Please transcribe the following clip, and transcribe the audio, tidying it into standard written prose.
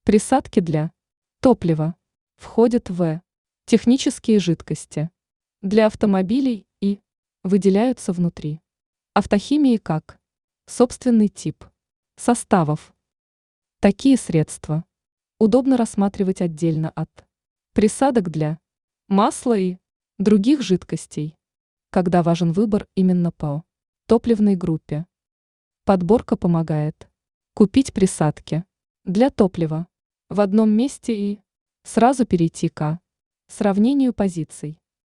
Присадки для топлива входят в технические жидкости для автомобилей и выделяются внутри автохимии как собственный тип составов. Такие средства удобно рассматривать отдельно от присадок для масла и других жидкостей, когда важен выбор именно по топливной группе. Подборка помогает купить присадки для топлива в одном месте и сразу перейти к сравнению позиций.